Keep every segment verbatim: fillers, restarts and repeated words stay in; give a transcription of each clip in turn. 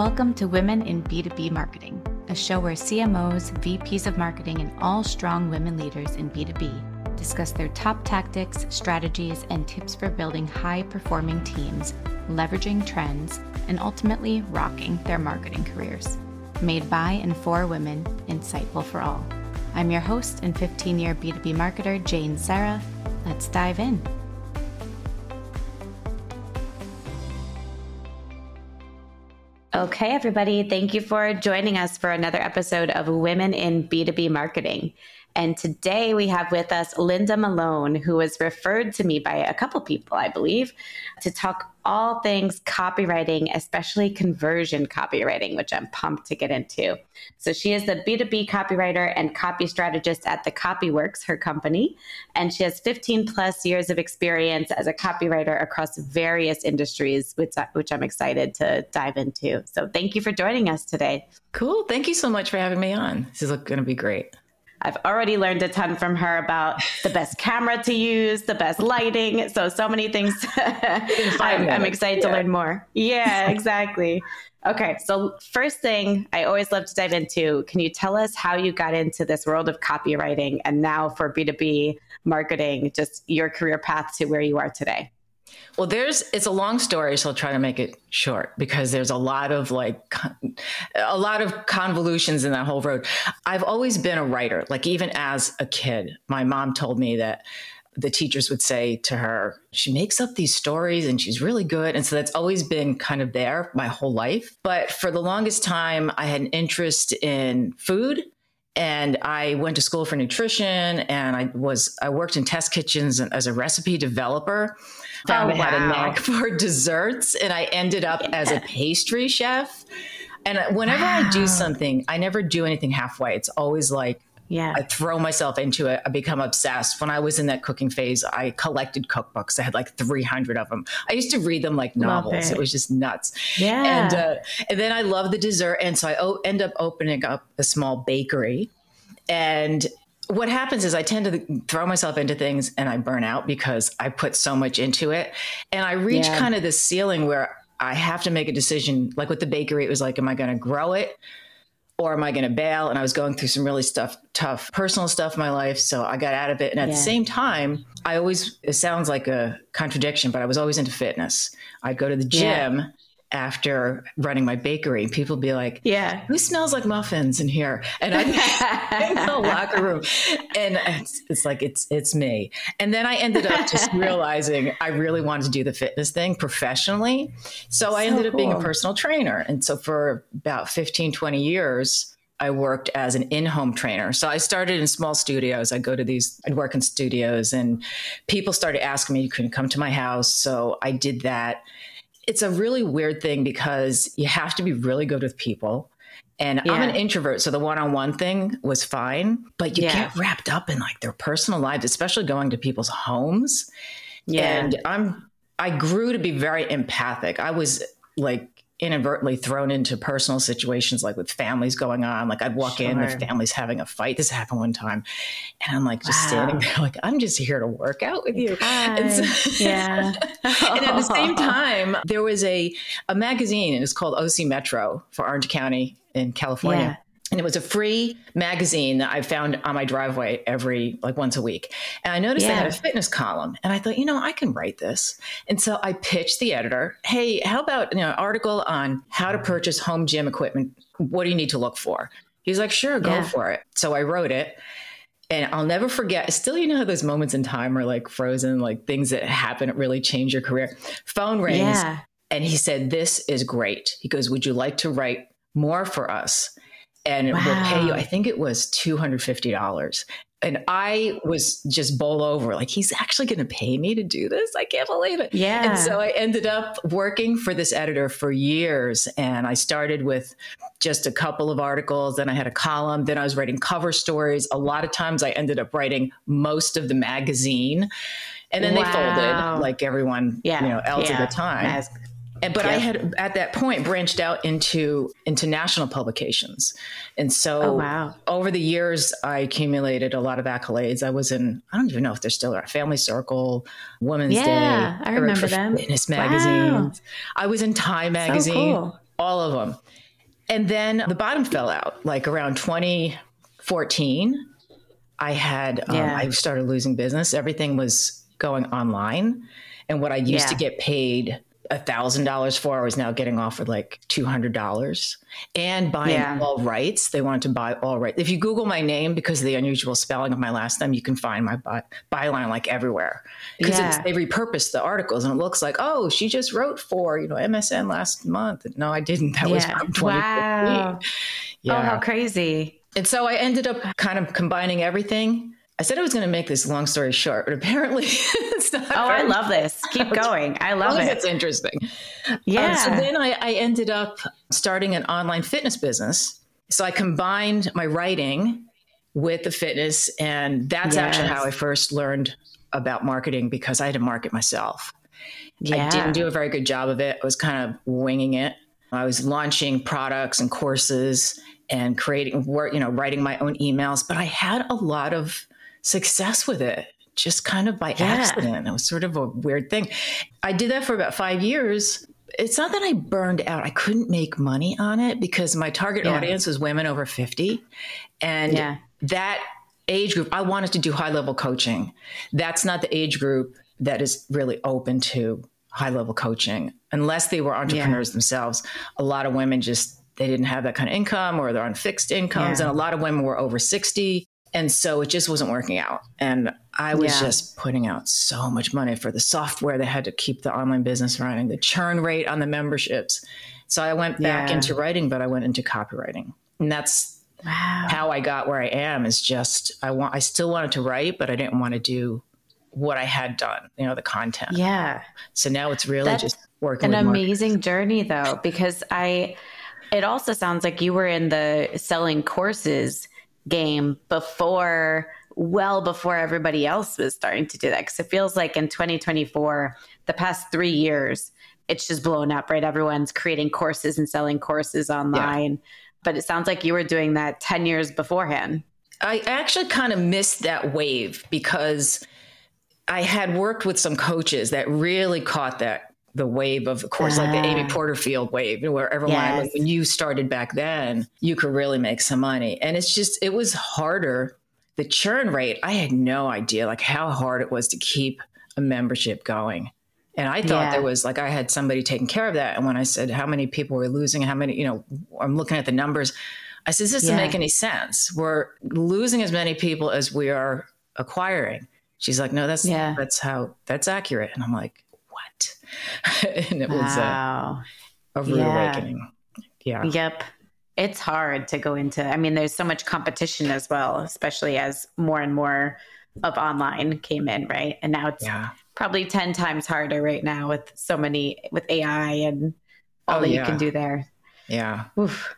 Welcome to Women in B two B Marketing, a show where C M Os, V Ps of marketing, and all strong women leaders in B two B discuss their top tactics, strategies, and tips for building high-performing teams, leveraging trends, and ultimately rocking their marketing careers. Made by and for women, insightful for all. I'm your host and fifteen-year B two B marketer, Jane Sarah. Let's dive in. Okay, everybody, thank you for joining us for another episode of Women in B two B Marketing. And today we have with us Linda Malone, who was referred to me by a couple people, I believe, to talk all things copywriting, especially conversion copywriting, which I'm pumped to get into. So she is the B two B copywriter and copy strategist at the Copyworks, her company. And she has fifteen plus years of experience as a copywriter across various industries, which, which I'm excited to dive into. So thank you for joining us today. Cool. Thank you so much for having me on. This is going to be great. I've already learned a ton from her about the best camera to use, the best lighting. So, so many things. I'm, I'm excited yeah. to learn more. Yeah, exactly. Okay. So first thing I always love to dive into, can you tell us how you got into this world of copywriting and now for B two B marketing, just your career path to where you are today? Well, there's, it's a long story, so I'll try to make it short because there's a lot of like, a lot of convolutions in that whole road. I've always been a writer. Like even as a kid, my mom told me that the teachers would say to her, she makes up these stories and she's really good. And so that's always been kind of there my whole life. But for the longest time, I had an interest in food. And I went to school for nutrition and I was, I worked in test kitchens as a recipe developer. Found oh, I wow. had a knack for desserts and I ended up yeah. as a pastry chef. And whenever wow. I do something, I never do anything halfway. It's always like, yeah. I throw myself into it. I become obsessed. When I was in that cooking phase, I collected cookbooks. I had like three hundred of them. I used to read them like novels. It. it was just nuts. Yeah. And, uh, and then I love the dessert. And so I o- end up opening up a small bakery. And what happens is I tend to throw myself into things and I burn out because I put so much into it. And I reach yeah. kind of this ceiling where I have to make a decision. Like with the bakery, it was like, am I going to grow it? Or am I going to bail? And I was going through some really stuff, tough personal stuff in my life. So I got out of it. And at yeah. the same time, I always, it sounds like a contradiction, but I was always into fitness. I'd go to the gym yeah. after running my bakery. People would be like, yeah, who smells like muffins in here? And I'd be in the locker room. And it's, it's like, it's, it's me. And then I ended up just realizing I really wanted to do the fitness thing professionally. So, so I ended up cool. being a personal trainer. And so for about fifteen, twenty years, I worked as an in-home trainer. So I started in small studios. I'd go to these, I'd work in studios and people started asking me, you couldn't come to my house. So I did that. It's a really weird thing because you have to be really good with people. And yeah. I'm an introvert, so the one-on-one thing was fine, but you yeah. get wrapped up in like their personal lives, especially going to people's homes. Yeah. And I'm, I grew to be very empathic. I was like inadvertently thrown into personal situations, like with families going on. Like I'd walk sure. in, the family's having a fight. This happened one time. And I'm like, just wow. standing there, like, I'm just here to work out with you. And, so, yeah. and at the same time, there was a, a magazine and it's called O C Metro for Orange County in California. Yeah. And it was a free magazine that I found on my driveway every, like once a week. And I noticed yeah. they had a fitness column. And I thought, you know, I can write this. And so I pitched the editor, hey, how about you know, an article on how to purchase home gym equipment? What do you need to look for? He's like, sure, go yeah. for it. So I wrote it. And I'll never forget, still, you know how those moments in time are like frozen, like things that happen that really change your career. Phone rings. Yeah. And he said, this is great. He goes, would you like to write more for us? And wow. we'll pay you, I think it was two hundred fifty dollars. And I was just bowl over, like, he's actually going to pay me to do this? I can't believe it. Yeah. And so I ended up working for this editor for years. And I started with just a couple of articles. Then I had a column. Then I was writing cover stories. A lot of times I ended up writing most of the magazine. And then wow. they folded like everyone yeah. you know, else yeah. at the time. As- And, but yep. I had at that point branched out into into national publications. And so oh, wow. over the years, I accumulated a lot of accolades. I was in, I don't even know if they're still there, Family Circle, Women's yeah, Day. I remember them. Fitness magazines. Wow. I was in Time magazine. So cool. all of them. And then the bottom fell out. Like around twenty fourteen, I had, um, Yeah. I started losing business. Everything was going online. And what I used Yeah. to get paid one thousand dollars for, I was now getting offered like two hundred dollars. And buying Yeah. all rights. They wanted to buy all rights. If you Google my name, because of the unusual spelling of my last name, you can find my by, byline like everywhere. Because Yeah. they repurposed the articles and it looks like, oh, she just wrote for, you know, M S N last month. No, I didn't. That was Yeah. from twenty fifteen. Wow. Yeah. Oh, how crazy. And so I ended up kind of combining everything. I said I was going to make this long story short, but apparently it's not. Oh, I very- love this. Keep going. I love Well, it. It's interesting. Yeah. Um, so then I, I ended up starting an online fitness business. So I combined my writing with the fitness. And that's Yes. actually how I first learned about marketing, because I had to market myself. Yeah. I didn't do a very good job of it. I was kind of winging it. I was launching products and courses and creating work, you know, writing my own emails, but I had a lot of success with it, just kind of by Yeah. accident. It was sort of a weird thing. I did that for about five years. It's not that I burned out. I couldn't make money on it because my target Yeah. audience was women over fifty. And Yeah. that age group, I wanted to do high level coaching. That's not the age group that is really open to high level coaching unless they were entrepreneurs themselves. A lot of women just, they didn't have that kind of income, or they're on fixed incomes. Yeah. And a lot of women were over sixty. And so it just wasn't working out. And I was Yeah. just putting out so much money for the software. They had to keep the online business running, the churn rate on the memberships. So I went back Yeah. into writing, but I went into copywriting. And that's Wow. how I got where I am, is just, I want, I still wanted to write, but I didn't want to do what I had done, you know, the content. Yeah. So now it's really That's just working An with marketing. amazing journey though, because I, it also sounds like you were in the selling courses game before, well before everybody else was starting to do that. Cause it feels like in twenty twenty-four, the past three years, it's just blown up, right? Everyone's creating courses and selling courses online. But it sounds like you were doing that ten years beforehand. I actually kind of missed that wave because I had worked with some coaches that really caught that, the wave of the course, like the Amy Ah. Porterfield wave, where everyone, Yes. like when you started back then, you could really make some money. And it's just, it was harder. The churn rate, I had no idea like how hard it was to keep a membership going. And I thought Yeah. there was like, I had somebody taking care of that. And when I said how many people were losing, how many, you know, I'm looking at the numbers. I said, this doesn't Yeah. make any sense. We're losing as many people as we are acquiring. She's like, no, that's, Yeah. that's how, that's accurate. And I'm like, what? And it was a, Wow. a rude Yeah. awakening. Yeah. Yep. It's hard to go into, I mean, there's so much competition as well, especially as more and more of online came in, right? And now it's Yeah. probably ten times harder right now with so many, with A I and all Oh, that yeah. you can do there. Yeah. Oof.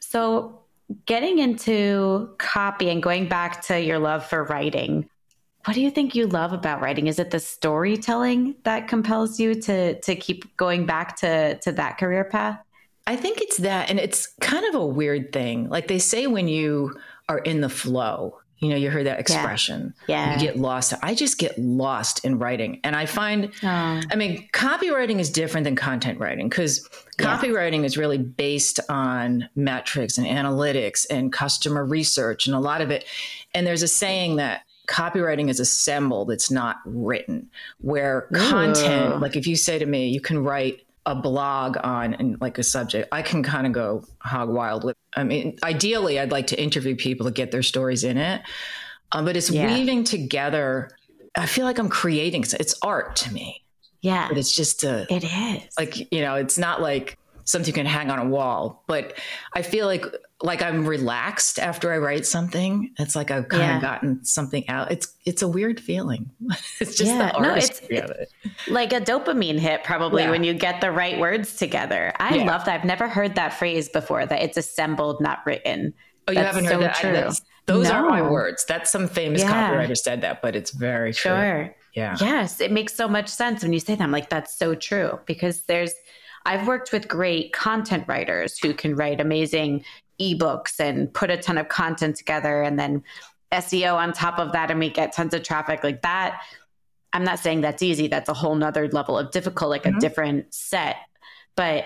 So getting into copy and going back to your love for writing, what do you think you love about writing? Is it the storytelling that compels you to to keep going back to to that career path? I think it's that. And it's kind of a weird thing. Like they say, when you are in the flow, you know, you heard that expression, Yeah. you get lost. I just get lost in writing. And I find, Oh. I mean, copywriting is different than content writing, because Yeah. copywriting is really based on metrics and analytics and customer research and a lot of it. And there's a saying that copywriting is assembled, it's not written, where Ooh. content, like if you say to me, you can write a blog on and like a subject, I can kind of go hog wild with. I mean, ideally, I'd like to interview people to get their stories in it, um, but it's Yeah. weaving together. I feel like I'm creating. It's art to me, Yeah. but it's just a It is. like, you know, it's not like something you can hang on a wall. But I feel like like I'm relaxed after I write something. It's like I've kind Yeah. of gotten something out. It's it's a weird feeling. It's just Yeah. the No, artistry of it. Like a dopamine hit, probably, Yeah. when you get the right words together. I Yeah. love that. I've never heard that phrase before, that it's assembled, not written. Oh, you That's haven't heard so that? true. That's- those aren't my No. words. That's some famous Yeah. copywriter said that, but it's very true. Sure. Yeah. Yes, it makes so much sense when you say that. I'm like, that's so true, because there's, I've worked with great content writers who can write amazing ebooks and put a ton of content together, and then S E O on top of that, and we get tons of traffic like that. I'm not saying that's easy. That's a whole nother level of difficult, like Mhm. a different set. But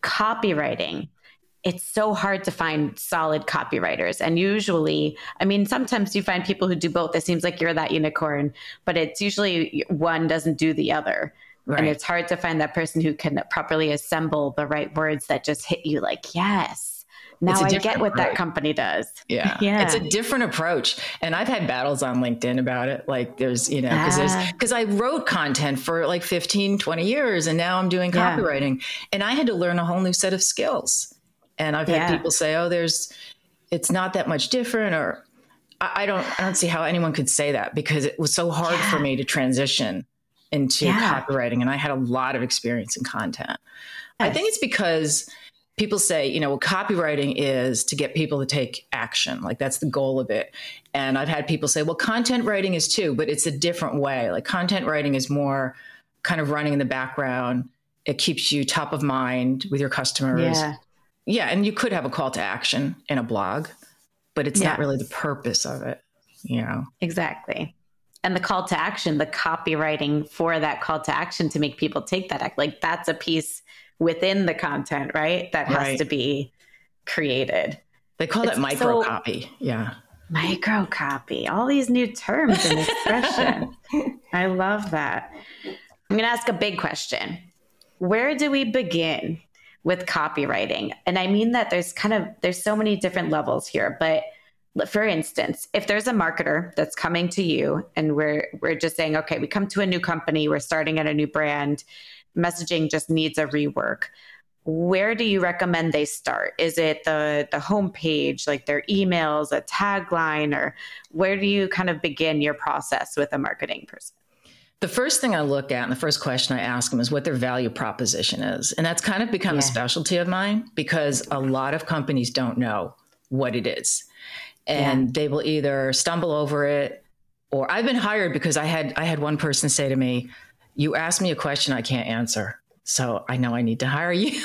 copywriting, it's so hard to find solid copywriters. And usually, I mean, sometimes you find people who do both. It seems like you're that unicorn, but it's usually one doesn't do the other. Right. And it's hard to find that person who can properly assemble the right words that just hit you like, yes. Now I get what approach. That company does. Yeah. yeah. It's a different approach. And I've had battles on LinkedIn about it. Like there's, you know, because ah. there's, because I wrote content for like fifteen, twenty years and now I'm doing copywriting yeah. and I had to learn a whole new set of skills. And I've had yeah. people say, oh, there's, it's not that much different. Or I, I don't, I don't see how anyone could say that because it was so hard yeah. for me to transition into yeah. copywriting. And I had a lot of experience in content. Yes. I think it's because people say, you know, well, copywriting is to get people to take action. Like that's the goal of it. And I've had people say, well, content writing is too, but it's a different way. Like content writing is more kind of running in the background. It keeps you top of mind with your customers. Yeah. Yeah. And you could have a call to action in a blog, but it's yeah. not really the purpose of it, you know? Exactly. And the call to action, the copywriting for that call to action to make people take that act, like that's a piece within the content, right? That has right. to be created. They call it's it micro so, copy. Yeah. Micro copy. All these new terms and expression. I love that. I'm going to ask a big question. Where do we begin with copywriting? And I mean that there's kind of, there's so many different levels here, but for instance, if there's a marketer that's coming to you and we're, we're just saying, okay, we come to a new company, we're starting at a new brand, messaging just needs a rework. Where do you recommend they start? Is it the the homepage, like their emails, a tagline, or where do you kind of begin your process with a marketing person? The first thing I look at and the first question I ask them is what their value proposition is. And that's kind of become yeah. a specialty of mine because a lot of companies don't know what it is. And yeah. they will either stumble over it or I've been hired because I had I had one person say to me, you asked me a question I can't answer. So I know I need to hire you.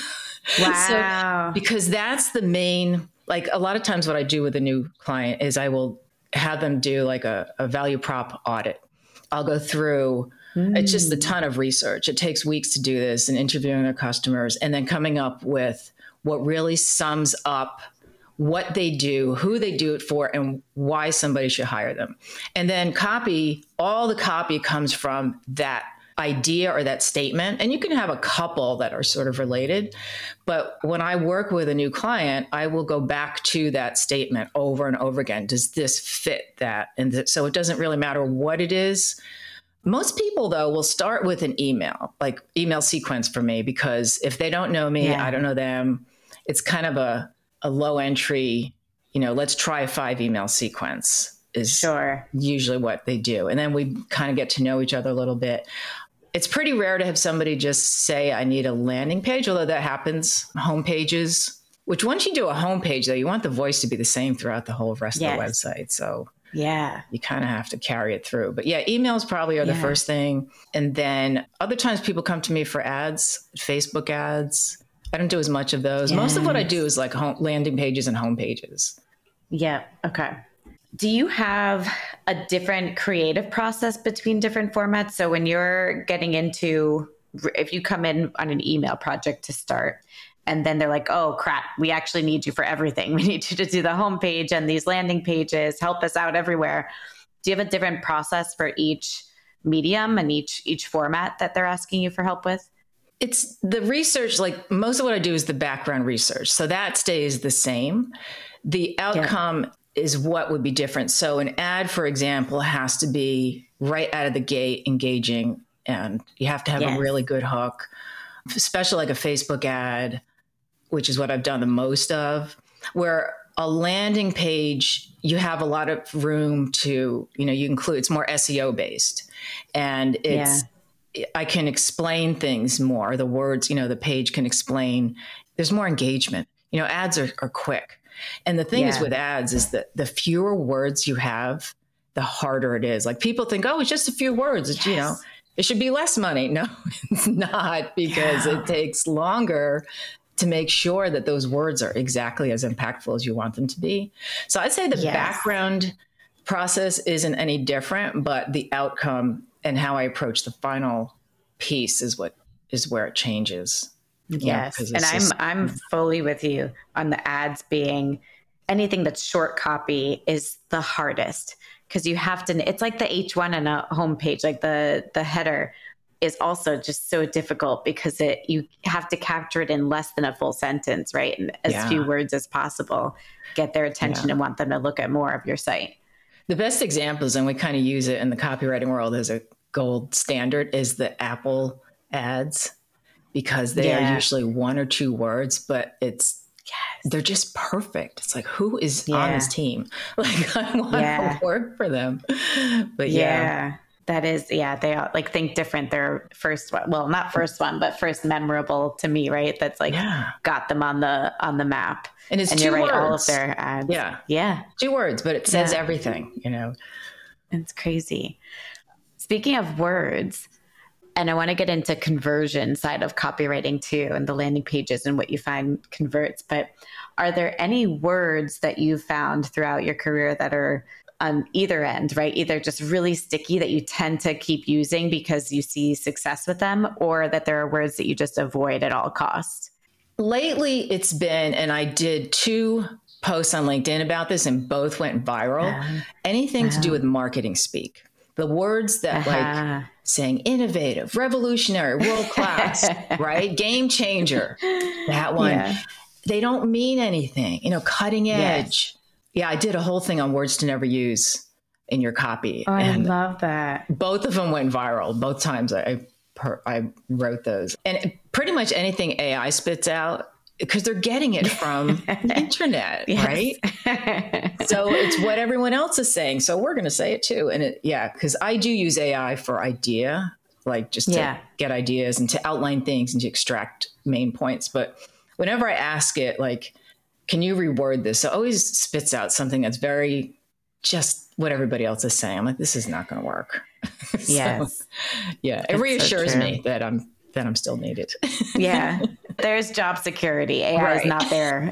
Wow. So, because that's the main, like a lot of times what I do with a new client is I will have them do like a, a value prop audit. I'll go through, mm. it's just a ton of research. It takes weeks to do this and interviewing their customers and then coming up with what really sums up what they do, who they do it for, and why somebody should hire them. And then copy, all the copy comes from that idea or that statement. And you can have a couple that are sort of related. But when I work with a new client, I will go back to that statement over and over again. Does this fit that? And th- so it doesn't really matter what it is. Most people, though, will start with an email, like email sequence for me, because if they don't know me, yeah. I don't know them. It's kind of a, a low entry, you know, let's try a five email sequence is sure. usually what they do. And then we kind of get to know each other a little bit. It's pretty rare to have somebody just say, I need a landing page, although that happens, home pages, which once you do a homepage, though, you want the voice to be the same throughout the whole rest yes. of the website. So yeah, you kind of have to carry it through. But yeah, emails probably are the yeah. first thing. And then other times people come to me for ads, Facebook ads. I don't do as much of those. Yes. Most of what I do is like home, landing pages and home pages. Yeah. Okay. Do you have a different creative process between different formats? So when you're getting into, if you come in on an email project to start, and then they're like, oh, crap, we actually need you for everything. We need you to do the homepage and these landing pages, help us out everywhere. Do you have a different process for each medium and each each format that they're asking you for help with? It's the research, like most of what I do is the background research. So that stays the same. The outcome yeah. is what would be different. So an ad, for example, has to be right out of the gate engaging, and you have to have yes. a really good hook, especially like a Facebook ad, which is what I've done the most of, where a landing page, you have a lot of room to, you know, you include, it's more S E O based, and it's, yeah. I can explain things more. The words, you know, the page can explain, there's more engagement. You know, ads are, are quick. And the thing yeah. is with ads is that the fewer words you have, the harder it is. Like people think, oh, it's just a few words. It's, yes. you know, it should be less money. No, it's not, because yeah. it takes longer to make sure that those words are exactly as impactful as you want them to be. So I'd say the yes. background process isn't any different, but the outcome and how I approach the final piece is what is where it changes. Yes. You know, and I'm, just, I'm fully with you on the ads being anything that's short copy is the hardest because you have to, it's like the H one on a homepage, like the, the header is also just so difficult because it, you have to capture it in less than a full sentence, right? And as yeah. few words as possible, get their attention yeah. and want them to look at more of your site. The best examples, and we kind of use it in the copywriting world as a gold standard, is the Apple ads, because they yeah. are usually one or two words, but it's, yes. they're just perfect. It's like, who is yeah. on this team? Like, I want yeah. to work for them. But yeah. yeah. That is, yeah, they are, like think different. Their first one, well, not first one, but first memorable to me, right? That's like yeah. got them on the on the map. And it's and two you're right, words. all of their ads. Yeah, yeah, two words, but it says yeah. everything. You know, it's crazy. Speaking of words, and I want to get into conversion side of copywriting too, and the landing pages and what you find converts. But are there any words that you found throughout your career that are on either end, right? Either just really sticky that you tend to keep using because you see success with them, or that there are words that you just avoid at all costs? Lately, it's been, and I did two posts on LinkedIn about this and both went viral. Uh, Anything uh, to do with marketing speak. The words that uh-huh. like saying innovative, revolutionary, world-class, right? Game changer. That one. Yeah. They don't mean anything, you know, cutting edge. Yes. Yeah, I did a whole thing on words to never use in your copy. Oh, and I love that. Both of them went viral. Both times I I, I wrote those. And pretty much anything A I spits out, because they're getting it from the internet, right? So it's what everyone else is saying. So we're going to say it too. And it, yeah, because I do use A I for idea, like just to yeah. get ideas and to outline things and to extract main points. But whenever I ask it, like, can you reword this? It always spits out something that's very just what everybody else is saying. I'm like, this is not going to work. So, yes. Yeah. It reassures so me that I'm, that I'm still needed. Yeah. There's job security. A I right. is not there.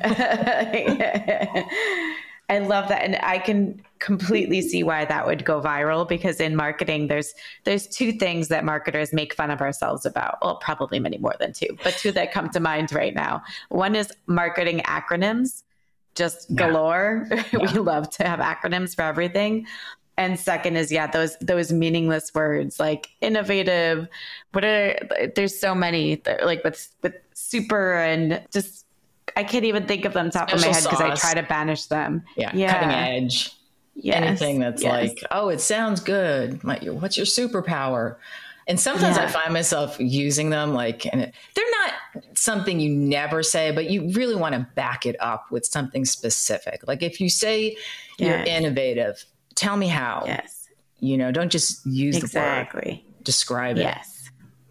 I love that. And I can completely see why that would go viral, because in marketing, there's there's two things that marketers make fun of ourselves about. Well, probably many more than two, but two that come to mind right now. One is marketing acronyms, just galore. Yeah. We yeah. love to have acronyms for everything. And second is, yeah, those those meaningless words like innovative. What are, there's so many, like with with super and just, I can't even think of them top Special of my head because I try to banish them. Yeah, yeah. Cutting edge. Yes. Anything that's yes. like, oh, it sounds good. My, what's your superpower? And sometimes yeah. I find myself using them like, and it, they're not something you never say, but you really want to back it up with something specific. Like if you say yes. you're innovative, tell me how. Yes. You know, don't just use exactly. the word. Describe it. Yes.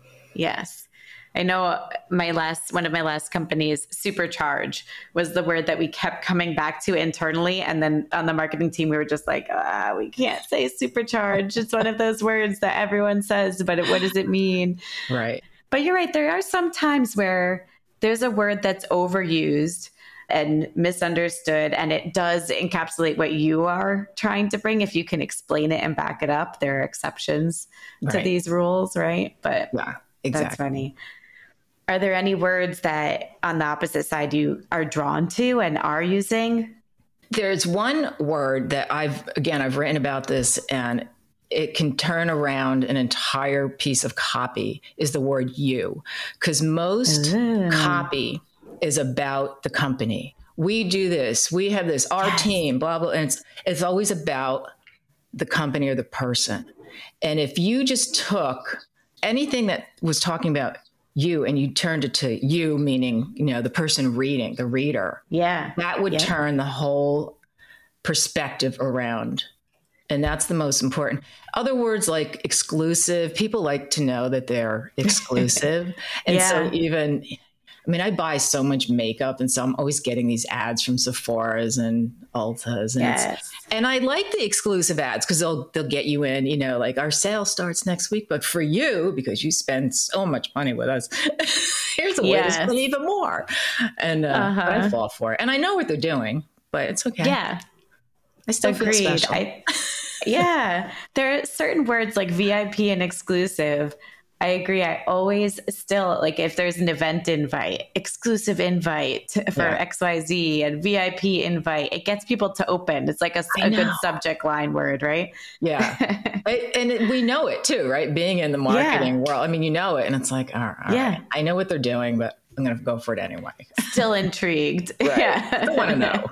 Yes. I know my last, one of my last companies, supercharge, was the word that we kept coming back to internally. And then on the marketing team, we were just like, ah, we can't say supercharge. It's one of those words that everyone says, but it, what does it mean? Right. But you're right. There are some times where there's a word that's overused and misunderstood, and it does encapsulate what you are trying to bring. If you can explain it and back it up, there are exceptions right. to these rules, right? But yeah, exactly. That's funny. Are there any words that on the opposite side you are drawn to and are using? There's one word that I've, again, I've written about this, and it can turn around an entire piece of copy, is the word you. Because most Ooh. copy is about the company. We do this, we have this, our yes. team, blah, blah. And it's, it's always about the company or the person. And if you just took anything that was talking about you and you turned it to you, meaning, you know, the person reading, the reader. Yeah. That would yeah. turn the whole perspective around. And that's the most important. Other words like exclusive, people like to know that they're exclusive. And yeah. so even, I mean, I buy so much makeup, and so I'm always getting these ads from Sephora's and Ulta's. And, yes. and I like the exclusive ads because they'll they'll get you in, you know, like our sale starts next week, but for you, because you spend so much money with us, here's a way yes. to spend even more. And uh, uh-huh. I fall for it. And I know what they're doing, but it's okay. Yeah. I still Agreed. feel special. I, yeah. There are certain words like V I P and exclusive. I agree. I always still like if there's an event invite, exclusive invite for Yeah. X Y Z and V I P invite, it gets people to open. It's like a, a good subject line word, right? Yeah. And it, we know it too, right? Being in the marketing yeah. world. I mean, you know it and it's like, all right, all yeah. right. I know what they're doing, but I'm going to go for it anyway. Still intrigued. Right. Yeah. Still want to know.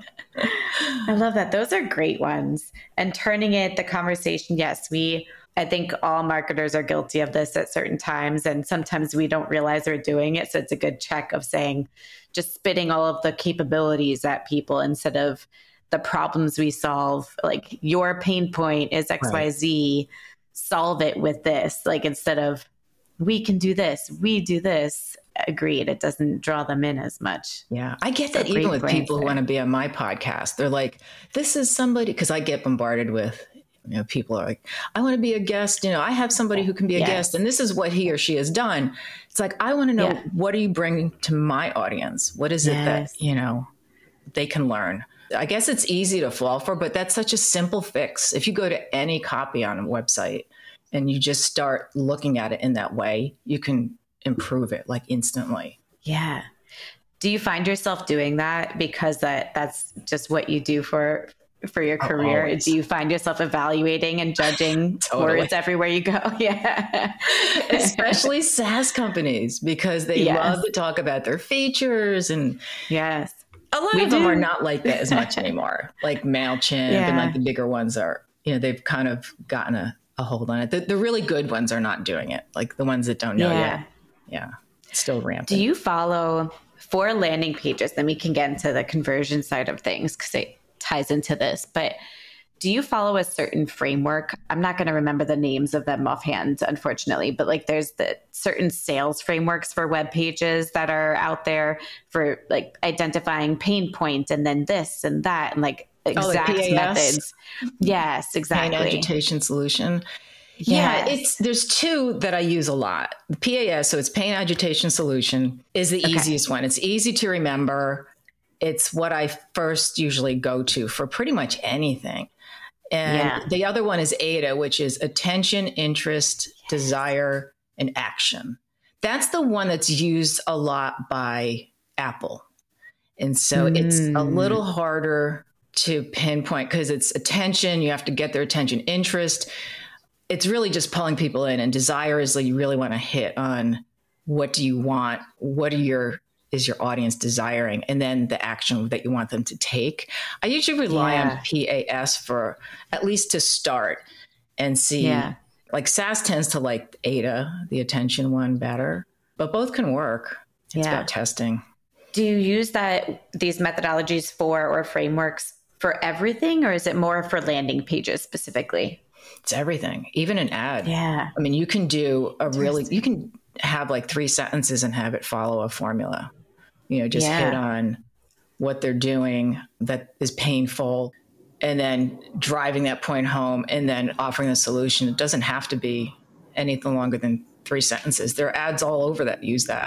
I love that. Those are great ones. And turning it, the conversation, yes, we, I think all marketers are guilty of this at certain times. And sometimes we don't realize we're doing it. So it's a good check of saying, just spitting all of the capabilities at people instead of the problems we solve. Like your pain point is X Y Z, right. Solve it with this. Like instead of we can do this, we do this. Agreed. It doesn't draw them in as much. Yeah. I get that even with people who want to be on my podcast. They're like, this is somebody, because I get bombarded with, you know, people are like, I want to be a guest. You know, I have somebody who can be a yes. guest and this is what he or she has done. It's like, I want to know, yeah. what are you bringing to my audience? What is yes. it that, you know, they can learn? I guess it's easy to fall for, but that's such a simple fix. If you go to any copy on a website and you just start looking at it in that way, you can improve it like instantly. Yeah. Do you find yourself doing that because that that's just what you do for for your career? Oh, do you find yourself evaluating and judging totally. Words everywhere you go? Yeah. Especially SaaS companies, because they yes. love to talk about their features and yes. A lot we of do. Them are not like that as much anymore. Like MailChimp yeah. and like the bigger ones are, you know, they've kind of gotten a, a hold on it. The, the really good ones are not doing it. Like the ones that don't know yeah. yet. Yeah. It's still rampant. Do you follow for landing pages? Then we can get into the conversion side of things because it ties into this. But do you follow a certain framework? I'm not going to remember the names of them offhand, unfortunately, but like there's the certain sales frameworks for web pages that are out there for like identifying pain points and then this and that and like exact oh, like methods. Yes, exactly. Pain agitation solution. Yeah, yes. it's there's two that I use a lot. The P A S, so it's pain agitation solution, is the okay. easiest one. It's easy to remember. It's what I first usually go to for pretty much anything. And yeah. the other one is A D A, which is attention, interest, yes. desire, and action. That's the one that's used a lot by Apple. And so mm. it's a little harder to pinpoint because it's attention. You have to get their attention, interest. It's really just pulling people in, and desire is like you really want to hit on what do you want? What are your, is your audience desiring? And then the action that you want them to take. I usually rely yeah. on P A S for at least to start and see yeah. like SaaS tends to like A D A, the attention one better, but both can work. It's yeah. about testing. Do you use that, these methodologies for, or frameworks for everything, or is it more for landing pages specifically? It's everything, even an ad. Yeah. I mean, you can do a really, you can have like three sentences and have it follow a formula, you know, just yeah. hit on what they're doing that is painful and then driving that point home and then offering the solution. It doesn't have to be anything longer than three sentences. There are ads all over that use that.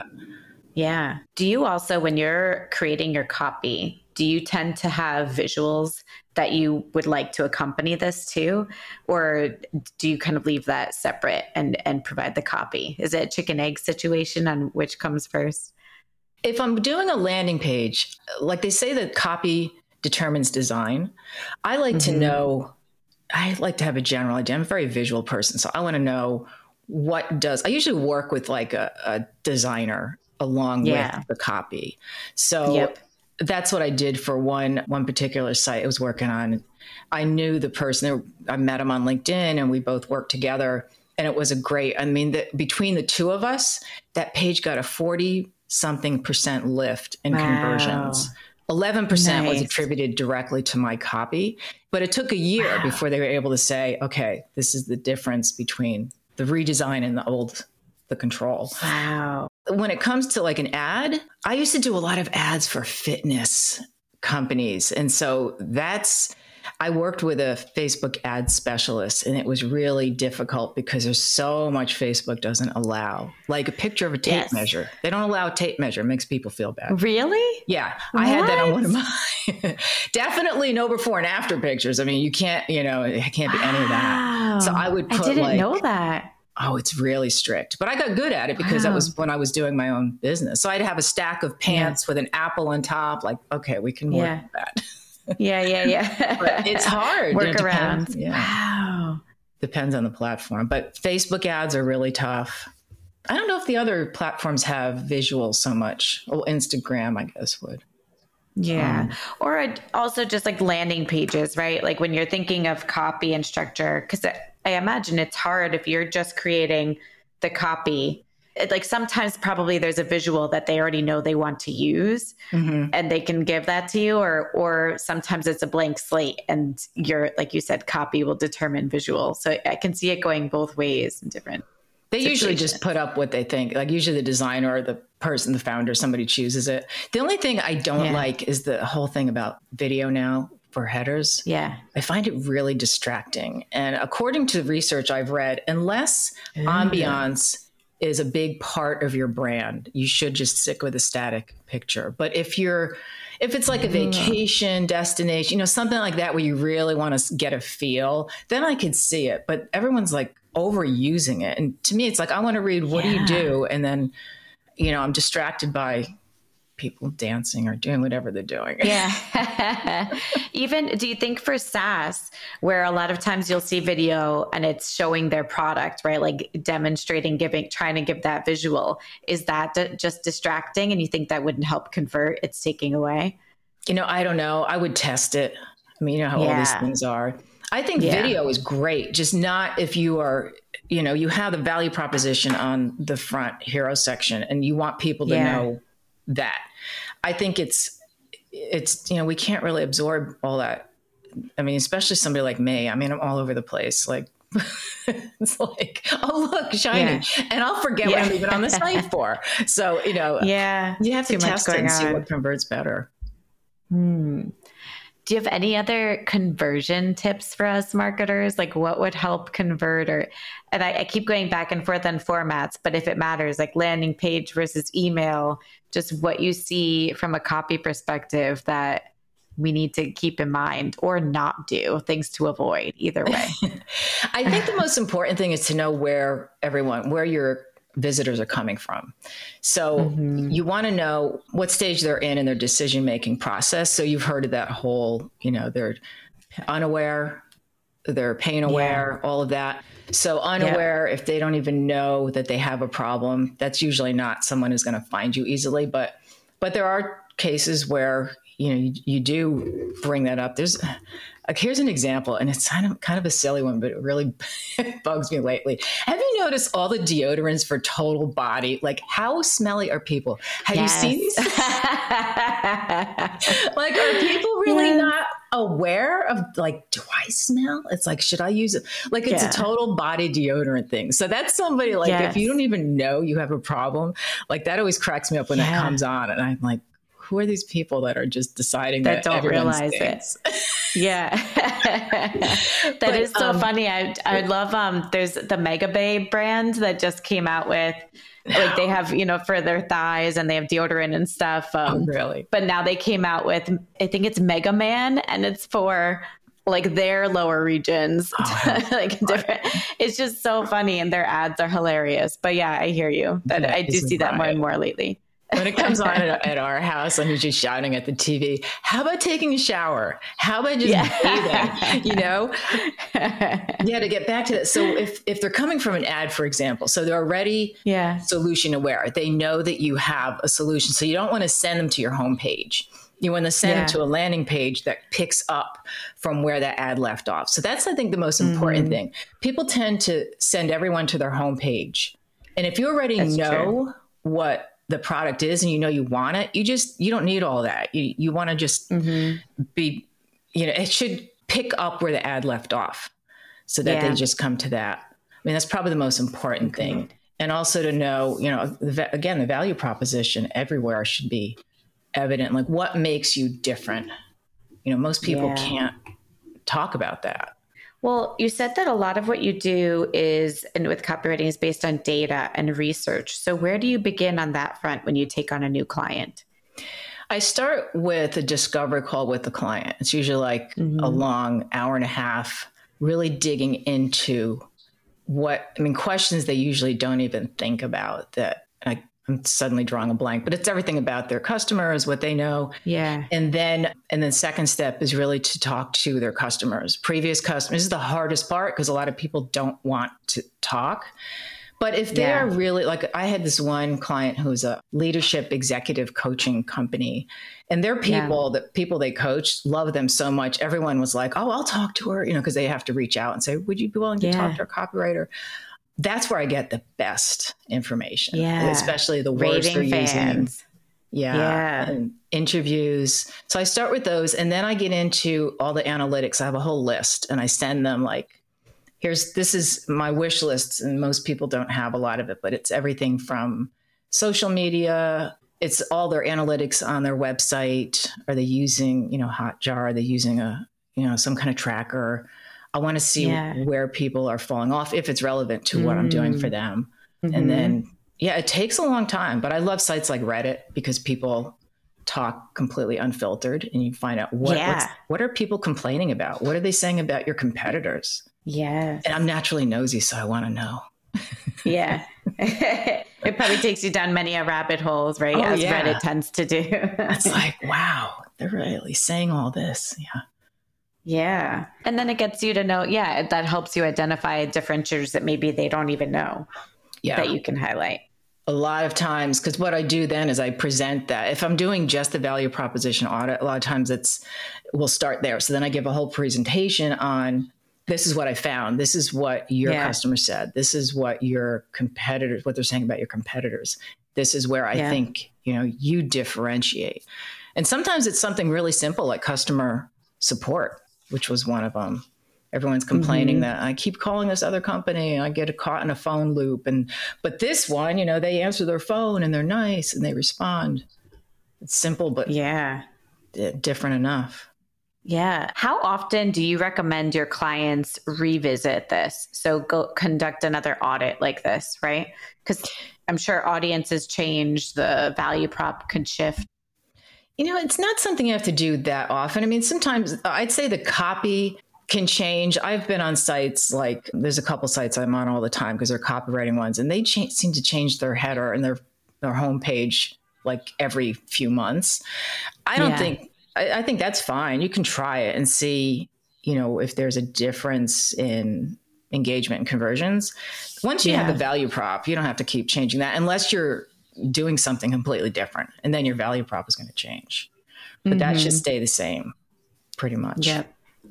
Yeah. Do you also, when you're creating your copy, do you tend to have visuals that you would like to accompany this to? Or do you kind of leave that separate and, and provide the copy? Is it a chicken egg situation on which comes first? If I'm doing a landing page, like they say that copy determines design, I like mm-hmm. to know, I like to have a general idea. I'm a very visual person. So I want to know what does, I usually work with like a, a designer along yeah. with the copy. So yep. that's what I did for one, one particular site I was working on. I knew the person, I met him on LinkedIn and we both worked together and it was a great, I mean, the, between the two of us, that page got a forty something percent lift in wow. conversions. eleven percent nice. Was attributed directly to my copy, but it took a year wow. before they were able to say, okay, this is the difference between the redesign and the old, the control. Wow. When it comes to like an ad, I used to do a lot of ads for fitness companies. And so that's, I worked with a Facebook ad specialist and it was really difficult because there's so much Facebook doesn't allow, like a picture of a tape yes. measure. They don't allow a tape measure. It makes people feel bad. Really? Yeah. What? I had that on one of my, definitely no before and after pictures. I mean, you can't, you know, it can't be wow. any of that. So I would put I didn't like, know that. Oh, it's really strict. But I got good at it because wow. that was when I was doing my own business. So I'd have a stack of pants yeah. with an apple on top. Like, okay, we can work yeah. with that. yeah, yeah, yeah. But it's hard. Work it around. Depends, yeah. Wow. Depends on the platform. But Facebook ads are really tough. I don't know if the other platforms have visuals so much. Well, Instagram, I guess, would. Yeah. Um, or also just like landing pages, right? Like when you're thinking of copy and structure, because I imagine it's hard if you're just creating the copy. It, like sometimes probably there's a visual that they already know they want to use mm-hmm. and they can give that to you, or or sometimes it's a blank slate and you're, like you said, copy will determine visual. So I can see it going both ways in different They situations. Usually just put up what they think. Like usually the designer or the person, the founder, somebody chooses it. The only thing I don't yeah. like is the whole thing about video now for headers. Yeah. I find it really distracting. And according to the research I've read, unless Ooh. ambiance is a big part of your brand, you should just stick with a static picture. But if you're, if it's like a vacation destination, you know, something like that where you really want to get a feel, then I could see it. But everyone's like overusing it. And to me, it's like, I want to read, what yeah. do you do? And then, you know, I'm distracted by people dancing or doing whatever they're doing. Yeah. Even, do you think for SaaS, where a lot of times you'll see video and it's showing their product, right? Like demonstrating, giving, trying to give that visual, is that d- just distracting? And you think that wouldn't help convert? It's taking away? You know, I don't know. I would test it. I mean, you know how yeah. all these things are. I think yeah. video is great, just not if you are, you know, you have the value proposition on the front hero section and you want people to yeah. know that. I think it's, it's, you know, we can't really absorb all that. I mean, especially somebody like me. I mean, I'm all over the place. Like, it's like, oh, look, shiny. Yeah. And I'll forget yeah. what I'm even on the site for. So, you know, yeah, you have to test it and see what converts better. Hmm. Do you have any other conversion tips for us marketers? Like what would help convert? Or, and I, I keep going back and forth on formats, but if it matters, like landing page versus email, just what you see from a copy perspective that we need to keep in mind or not do, things to avoid either way. I think the most important thing is to know where everyone, where your visitors are coming from. So mm-hmm. you want to know what stage they're in in their decision-making process. So you've heard of that whole, you know, they're unaware, they're pain aware, yeah. all of that. So unaware, yeah. if they don't even know that they have a problem, that's usually not someone who's going to find you easily. But, but there are cases where, you know, you, you do bring that up. There's like, here's an example, and it's kind of kind of a silly one, but it really bugs me lately. Have you noticed all the deodorants for total body? Like, how smelly are people? Have yes. you seen these? Like, are people really yes. not aware of, like, do I smell? It's like, should I use it? Like, it's yeah. a total body deodorant thing. So that's somebody like, yes. if you don't even know you have a problem, like that always cracks me up when yeah. that comes on. And I'm like, who are these people that are just deciding that, that don't realize stinks? It? Yeah. that but, is so um, funny. I I love, um, there's the Mega Babe brand that just came out with, like they have, you know, for their thighs and they have deodorant and stuff. Um, oh, really? But now they came out with, I think it's Mega Man, and it's for like their lower regions, oh, like different. It's just so funny, and their ads are hilarious. But yeah, I hear you. That yeah, I do see that right. more and more lately. When it comes on at, at our house, I'm just shouting at the T V, how about taking a shower? How about just yeah. bathing? You know? Yeah, to get back to that. So if, if they're coming from an ad, for example, so they're already yeah. solution aware. They know that you have a solution. So you don't want to send them to your homepage. You want to send yeah. them to a landing page that picks up from where that ad left off. So that's, I think, the most important mm-hmm. thing. People tend to send everyone to their homepage. And if you already that's know true. what the product is and you know you want it, you just, you don't need all that. You you want to just mm-hmm. be, you know, it should pick up where the ad left off so that yeah. they just come to that. I mean, that's probably the most important okay. thing. And also to know, you know, the, again, the value proposition everywhere should be evident. Like, what makes you different? You know, most people yeah. can't talk about that. Well, you said that a lot of what you do is, and with copywriting, is based on data and research. So where do you begin on that front when you take on a new client? I start with a discovery call with the client. It's usually like mm-hmm. a long hour and a half, really digging into what, I mean, questions they usually don't even think about that I, I'm suddenly drawing a blank, but it's everything about their customers, what they know. Yeah. And then, and then second step is really to talk to their customers, previous customers. This is the hardest part because a lot of people don't want to talk. But if they Yeah. are really, like I had this one client who's a leadership executive coaching company, and their people, yeah. the people they coached, love them so much. Everyone was like, oh, I'll talk to her, you know, because they have to reach out and say, would you be willing to yeah. talk to a copywriter? That's where I get the best information, yeah. especially the words Raving they're fans. using. Yeah. yeah. And interviews. So I start with those, and then I get into all the analytics. I have a whole list, and I send them like, here's, this is my wish lists. And most people don't have a lot of it, but it's everything from social media. It's all their analytics on their website. Are they using, you know, Hotjar? Are they using a, you know, some kind of tracker? I want to see yeah. where people are falling off, if it's relevant to what mm. I'm doing for them. Mm-hmm. And then, yeah, it takes a long time, but I love sites like Reddit because people talk completely unfiltered, and you find out what, yeah. what's, what are people complaining about? What are they saying about your competitors? Yeah. And I'm naturally nosy, so I want to know. yeah. It probably takes you down many a rabbit holes, right? Oh, As yeah. Reddit tends to do. It's like, wow, they're really saying all this. Yeah. Yeah. And then it gets you to know, yeah, that helps you identify differentiators that maybe they don't even know yeah. that you can highlight. A lot of times, because what I do then is I present that. If I'm doing just the value proposition audit, a lot of times it's, we'll start there. So then I give a whole presentation on, this is what I found. This is what your yeah. customer said. This is what your competitors, what they're saying about your competitors. This is where I yeah. think, you know, you differentiate. And sometimes it's something really simple like customer support, which was one of them. Everyone's complaining mm-hmm. that I keep calling this other company and I get caught in a phone loop. And, but this one, you know, they answer their phone and they're nice and they respond. It's simple, but yeah, different enough. Yeah. How often do you recommend your clients revisit this? So go conduct another audit like this, right? Because I'm sure audiences change, the value prop could shift. You know, it's not something you have to do that often. I mean, sometimes I'd say the copy can change. I've been on sites like, there's a couple sites I'm on all the time because they're copywriting ones, and they cha- seem to change their header and their, their homepage like every few months. I don't yeah. think... I think that's fine. You can try it and see, you know, if there's a difference in engagement and conversions. Once you yeah. have the value prop, you don't have to keep changing that unless you're doing something completely different. And then your value prop is going to change. But mm-hmm. that should stay the same pretty much. Yep.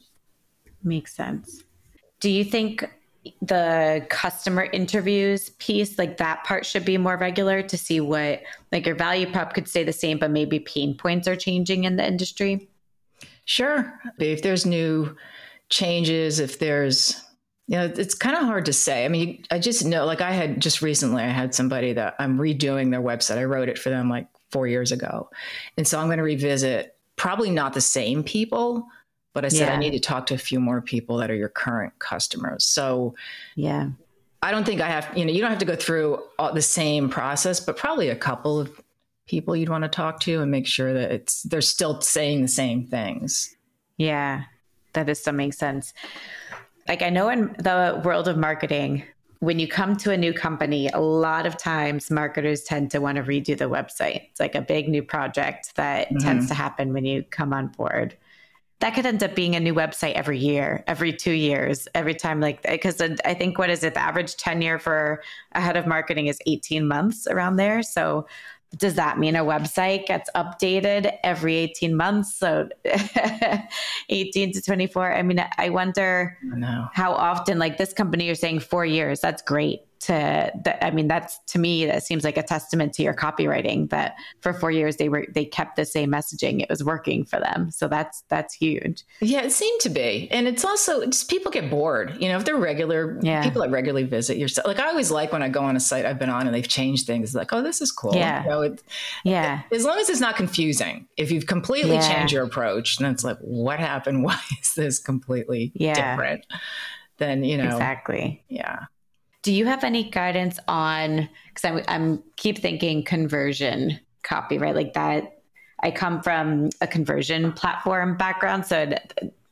Makes sense. Do you think the customer interviews piece, like that part should be more regular to see what, like your value prop could stay the same, but maybe pain points are changing in the industry? Sure. If there's new changes, if there's, you know, it's kind of hard to say. I mean, I just know, like I had just recently, I had somebody that I'm redoing their website. I wrote it for them like four years ago. And so I'm going to revisit probably not the same people, but I said, yeah. I need to talk to a few more people that are your current customers. So yeah, I don't think I have, you know, you don't have to go through all the same process, but probably a couple of people you'd want to talk to and make sure that it's, they're still saying the same things. Yeah, that does still make sense. Like I know in the world of marketing, when you come to a new company, a lot of times marketers tend to want to redo the website. It's like a big new project that mm-hmm. tends to happen when you come on board. That could end up being a new website every year, every two years, every time like, because I think, what is it? The average tenure for a head of marketing is eighteen months around there. So does that mean a website gets updated every eighteen months? So eighteen to twenty-four. I mean, I wonder I how often, like this company, you're saying four years. That's great. To that, I mean, that's to me, that seems like a testament to your copywriting that for four years they were they kept the same messaging. It was working for them. So that's that's huge. Yeah, it seemed to be. And it's also just people get bored. You know, if they're regular, yeah. people that regularly visit your site. Like I always like when I go on a site I've been on and they've changed things. Like, oh, this is cool. Yeah. You know, it, yeah. As long as it's not confusing. If you've completely yeah. changed your approach, then it's like, what happened? Why is this completely yeah. different? Then, you know. Exactly. Yeah. Do you have any guidance on, because I'm, I'm keep thinking conversion copy, right? Like that, I come from a conversion platform background. So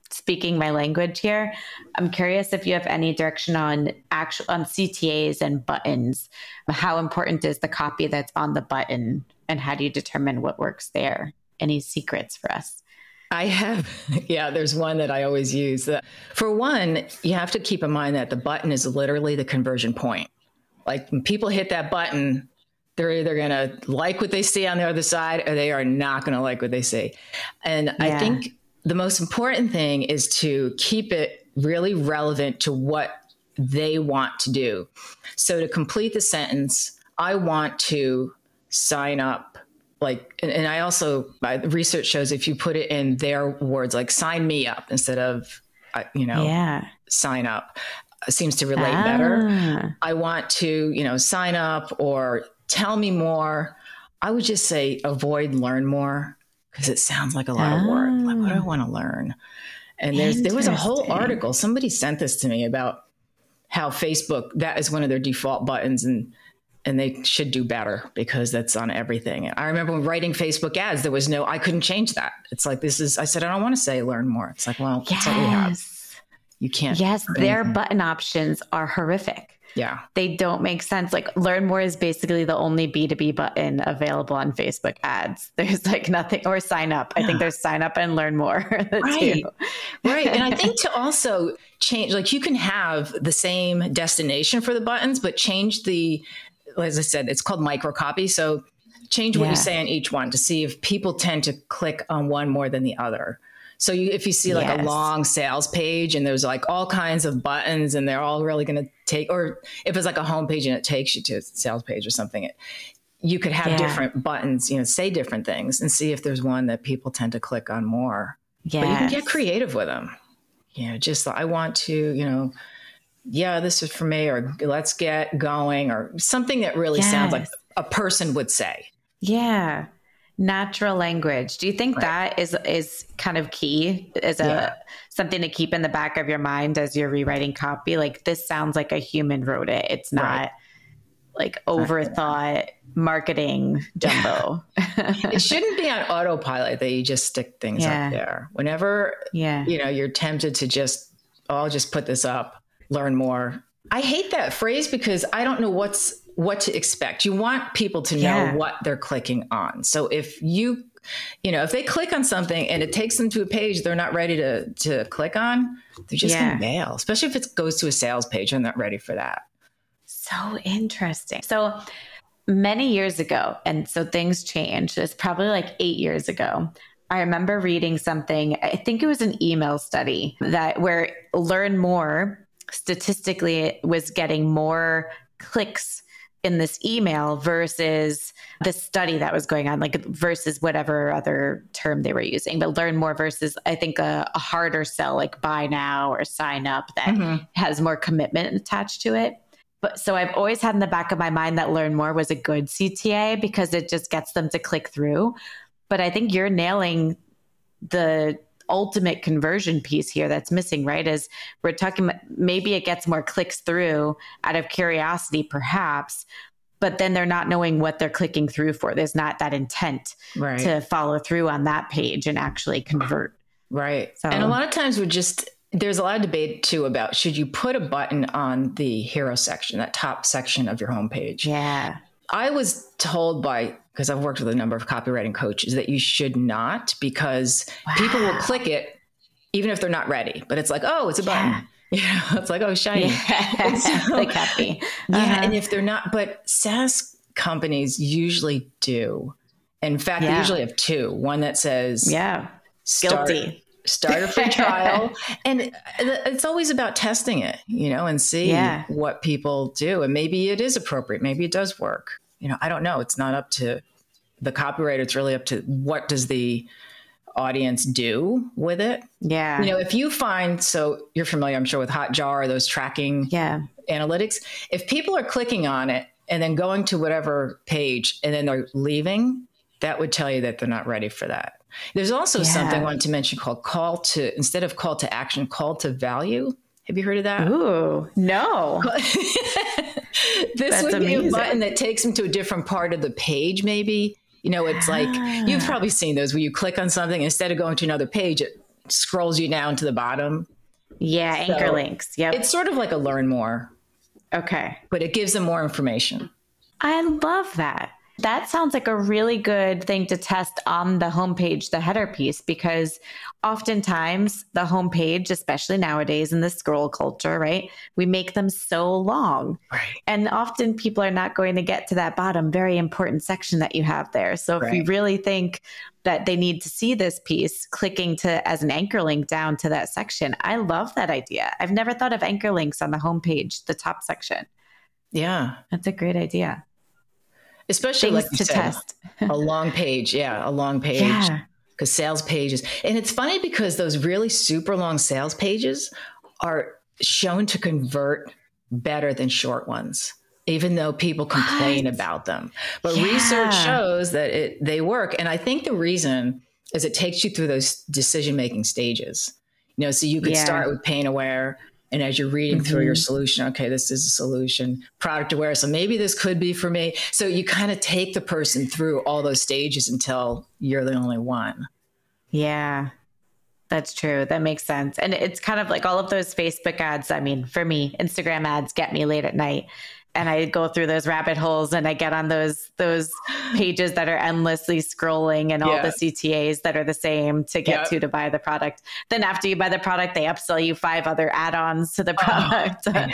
speaking my language here. I'm curious if you have any direction on actual on C T As and buttons. How important is the copy that's on the button, and how do you determine what works there? Any secrets for us? I have, yeah, there's one that I always use. For one, you have to keep in mind that the button is literally the conversion point. Like when people hit that button, they're either going to like what they see on the other side, or they are not going to like what they see. And yeah. I think the most important thing is to keep it really relevant to what they want to do. So to complete the sentence, I want to sign up. Like, and, and I also, my research shows if you put it in their words, like sign me up instead of, uh, you know, yeah. sign up, seems to relate ah. better. I want to, you know, sign up or tell me more. I would just say avoid learn more, because it sounds like a lot ah. of work. Like, what do I want to learn? And there's, there was a whole article. Somebody sent this to me about how Facebook, that is one of their default buttons, and and they should do better because that's on everything. I remember when writing Facebook ads, there was no, I couldn't change that. It's like, this is, I said, I don't want to say learn more. It's like, well, yes. that's what we have. You can't. Yes, their anything. Button options are horrific. Yeah. They don't make sense. Like learn more is basically the only B two B button available on Facebook ads. There's like nothing, or sign up. I think there's sign up and learn more. Right. Right. And I think to also change, like you can have the same destination for the buttons, but change the, as I said, it's called micro copy. So change what yeah. you say on each one to see if people tend to click on one more than the other. So you, if you see like yes. a long sales page and there's like all kinds of buttons and they're all really going to take, or if it's like a home page and it takes you to a sales page or something, it, you could have yeah. different buttons, you know, say different things and see if there's one that people tend to click on more. Yes. But you can get creative with them. You know, just I want to, you know, yeah, this is for me, or let's get going, or something that really yes. sounds like a person would say. Yeah. Natural language. Do you think right. that is is kind of key as a yeah. something to keep in the back of your mind as you're rewriting copy? Like this sounds like a human wrote it. It's not right. like overthought marketing jumbo. It shouldn't be on autopilot that you just stick things yeah. up there. Whenever yeah. you know you're tempted to just, oh, I'll just put this up, learn more. I hate that phrase because I don't know what's what to expect. You want people to know yeah. what they're clicking on. So if you, you know, if they click on something and it takes them to a page they're not ready to to click on, they're just yeah. going to bail, especially if it goes to a sales page and they're not ready for that. So interesting. So many years ago, and so things changed. It's probably like eight years ago. I remember reading something, I think it was an email study that where learn more statistically was getting more clicks in this email versus the study that was going on, like versus whatever other term they were using, but learn more versus I think a, a harder sell like buy now or sign up that mm-hmm. has more commitment attached to it. But so I've always had in the back of my mind that learn more was a good C T A because it just gets them to click through. But I think you're nailing the ultimate conversion piece here that's missing, right? Is we're talking about maybe it gets more clicks through out of curiosity, perhaps, but then they're not knowing what they're clicking through for. There's not that intent right. to follow through on that page and actually convert. Right. So, and a lot of times we're just, there's a lot of debate too about should you put a button on the hero section, that top section of your homepage? Yeah. I was told by, because I've worked with a number of copywriting coaches, that you should not, because wow. people will click it even if they're not ready. But it's like, oh, it's a button. Yeah. You know, it's like, oh, shiny. Yeah. So, like happy. Yeah. Uh-huh. And if they're not, but SaaS companies usually do. In fact, yeah. they usually have two. One that says, yeah, start, guilty. Start a free trial. And it's always about testing it, you know, and see yeah. what people do. And maybe it is appropriate. Maybe it does work. You know, I don't know. It's not up to the copywriter. It's really up to what does the audience do with it. Yeah. You know, if you find, so you're familiar, I'm sure, with Hotjar, those tracking yeah. analytics. If people are clicking on it and then going to whatever page and then they're leaving, that would tell you that they're not ready for that. There's also yeah. something I wanted to mention called call to, instead of call to action, call to value. Have you heard of that? Ooh, no. This That's would amazing. Be a button that takes them to a different part of the page, maybe. You know, it's like, ah. you've probably seen those where you click on something, instead of going to another page, it scrolls you down to the bottom. Yeah, anchor so links. Yep. It's sort of like a learn more. Okay. But it gives them more information. I love that. That sounds like a really good thing to test on the homepage, the header piece, because oftentimes the homepage, especially nowadays in the scroll culture, right, we make them so long. Right. And often people are not going to get to that bottom, very important section that you have there. So if right. you really think that they need to see this piece, clicking to as an anchor link down to that section, I love that idea. I've never thought of anchor links on the homepage, the top section. Yeah. That's a great idea. Especially Things like you to said, test. a long page. Yeah, a long page. Yeah. Because sales pages. And it's funny because those really super long sales pages are shown to convert better than short ones, even though people complain what? about them. But yeah. research shows that it they work. And I think the reason is it takes you through those decision-making stages. You know, so you could yeah. start with pain aware. And as you're reading mm-hmm. through your solution, okay, this is a solution, product aware. So maybe this could be for me. So you kind of take the person through all those stages until you're the only one. Yeah, that's true. That makes sense. And it's kind of like all of those Facebook ads. I mean, for me, Instagram ads get me late at night. And I go through those rabbit holes and I get on those those pages that are endlessly scrolling and all yeah. the C T As that are the same to get yep. to to buy the product. Then after you buy the product, they upsell you five other add-ons to the product. Oh,